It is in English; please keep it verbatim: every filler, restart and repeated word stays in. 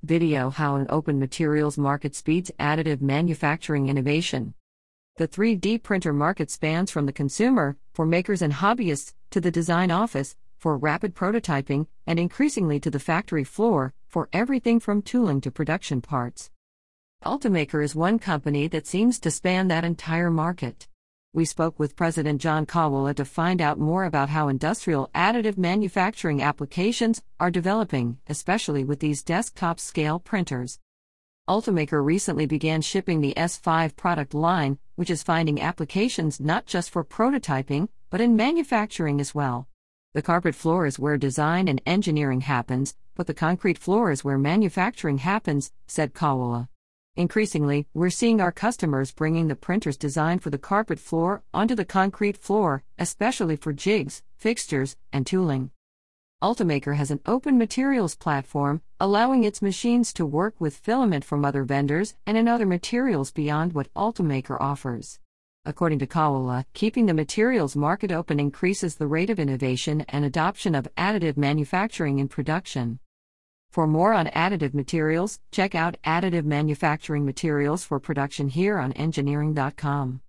Video: How an open materials market speeds additive manufacturing innovation. The three D printer market spans from the consumer, for makers and hobbyists, to the design office, for rapid prototyping, and increasingly to the factory floor, for everything from tooling to production parts. Ultimaker is one company that seems to span that entire market. We spoke with President John Kawula to find out more about how industrial additive manufacturing applications are developing, especially with these desktop-scale printers. Ultimaker recently began shipping the S five product line, which is finding applications not just for prototyping, but in manufacturing as well. The carpet floor is where design and engineering happens, but the concrete floor is where manufacturing happens, said Kawula. Increasingly, we're seeing our customers bringing the printer's design for the carpet floor onto the concrete floor, especially for jigs, fixtures, and tooling. Ultimaker has an open materials platform, allowing its machines to work with filament from other vendors and in other materials beyond what Ultimaker offers. According to Kawula, keeping the materials market open increases the rate of innovation and adoption of additive manufacturing in production. For more on additive materials, check out Additive Manufacturing Materials for Production here on engineering dot com.